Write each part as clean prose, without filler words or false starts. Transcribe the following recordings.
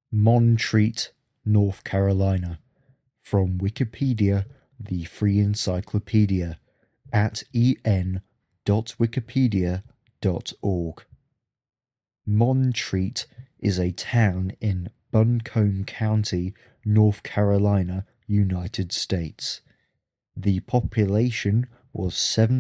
Montreat, North Carolina. From Wikipedia, the free encyclopedia, at en.wikipedia.org. Montreat is a town in Buncombe County, North Carolina, United States. The population was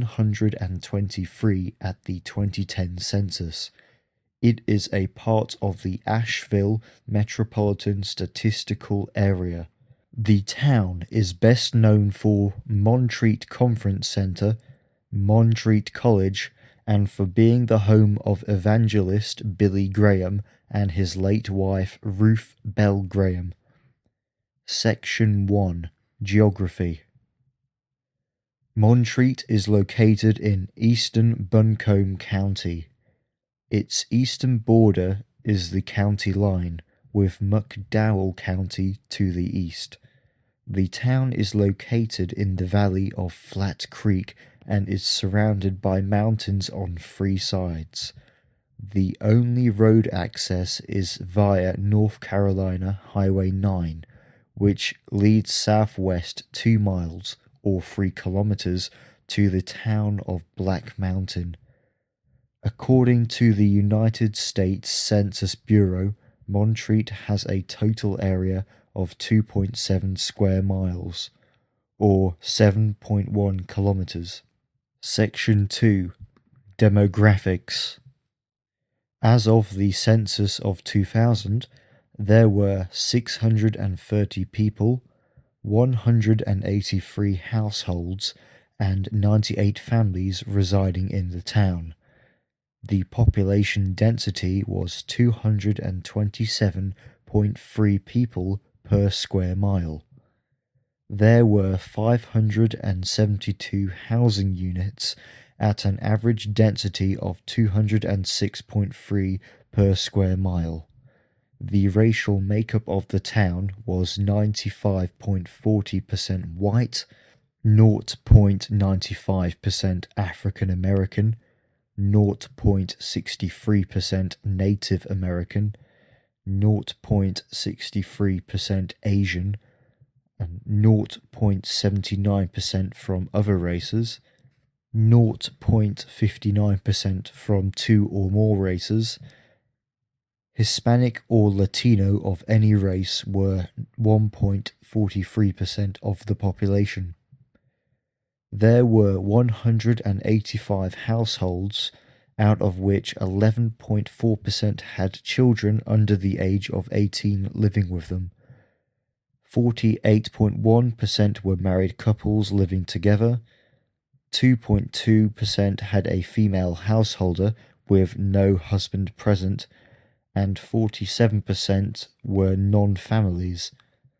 723 at the 2010 census. It is a part of the Asheville Metropolitan Statistical Area. The town is best known for Montreat Conference Center, Montreat College, and for being the home of evangelist Billy Graham and his late wife Ruth Bell Graham. Section 1. Geography. Montreat is located in eastern Buncombe County. Its eastern border is the county line, with McDowell County to the east. The town is located in the valley of Flat Creek and is surrounded by mountains on three sides. The only road access is via North Carolina Highway 9, which leads southwest 2 miles, or 3 kilometers, to the town of Black Mountain. According to the United States Census Bureau, Montreat has a total area of 2.7 square miles, or 7.1 kilometers. Section 2. Demographics. As of the census of 2000, there were 630 people, 183 households, and 98 families residing in the town. The population density was 227.3 people per square mile. There were 572 housing units at an average density of 206.3 per square mile. The racial makeup of the town was 95.40% white, 0.95% African American, 0.63% Native American, 0.63% Asian, and 0.79% from other races, 0.59% from 2 or more races. Hispanic or Latino of any race were 1.43% of the population. There were 185 households, out of which 11.4% had children under the age of 18 living with them. 48.1% were married couples living together. 2.2% had a female householder with no husband present, and 47% were non-families.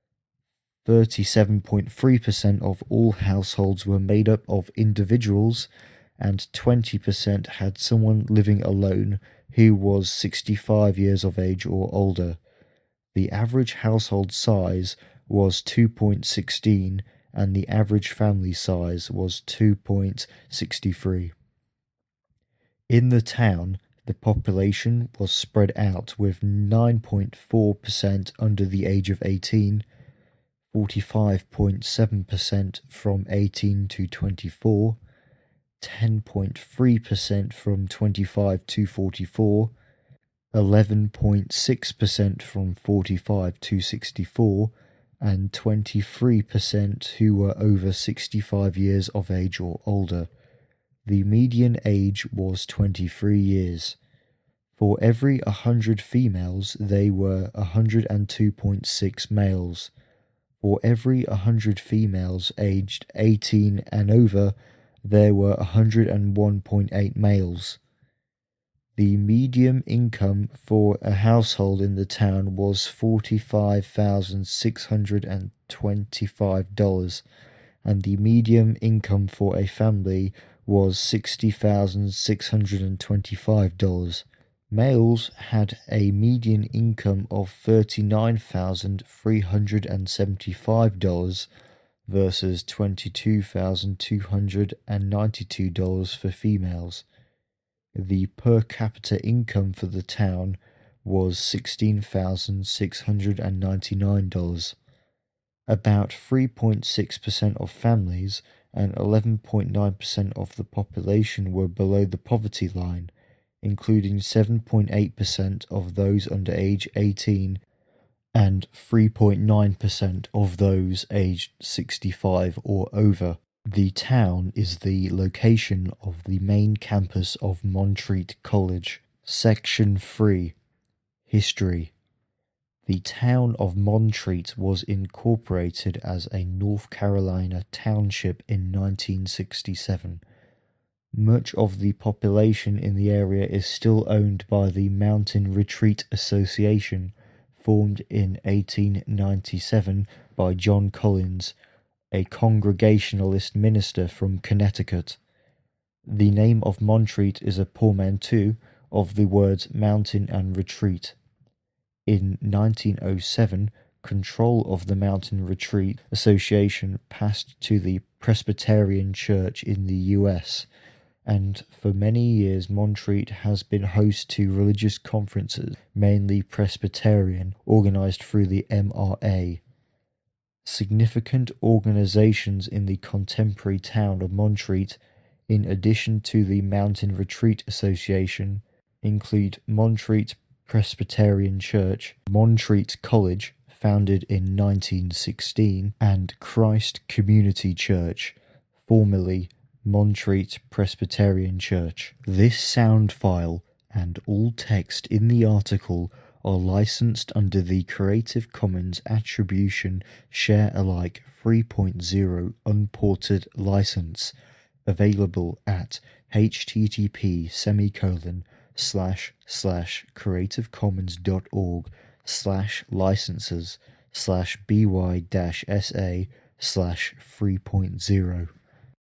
37.3% of all households were made up of individuals, and 20% had someone living alone who was 65 years of age or older. The average household size was 2.16, and the average family size was 2.63. In the town, the population was spread out with 9.4% under the age of 18, 45.7% from 18 to 24, 10.3% from 25 to 44, 11.6% from 45 to 64, and 23% who were over 65 years of age or older. The median age was 23 years. For every 100 females, they were 102.6 males. For every 100 females aged 18 and over, there were 101.8 males. The median income for a household in the town was $45,625, and the median income for a family was $60,625. Males had a median income of $39,375 versus $22,292 for females. The per capita income for the town was $16,699. About 3.6% of families and 11.9% of the population were below the poverty line, including 7.8% of those under age 18 and 3.9% of those aged 65 or over. The town is the location of the main campus of Montreat College. Section 3. History. The town of Montreat was incorporated as a North Carolina township in 1967. Much of the population in the area is still owned by the Mountain Retreat Association, formed in 1897 by John Collins, a Congregationalist minister from Connecticut. The name of Montreat is a portmanteau of the words mountain and retreat. In 1907, control of the Mountain Retreat Association passed to the Presbyterian Church in the U.S., and for many years Montreat has been host to religious conferences, mainly Presbyterian, organized through the MRA. Significant organizations in the contemporary town of Montreat, in addition to the Mountain Retreat Association, include Montreat Presbyterian Church, Montreat College, founded in 1916, and Christ Community Church, formerly Montreat Presbyterian Church. This sound file and all text in the article are licensed under the Creative Commons Attribution Share Alike 3.0 Unported license, available at http://creativecommons.org/licenses/by-sa/3.0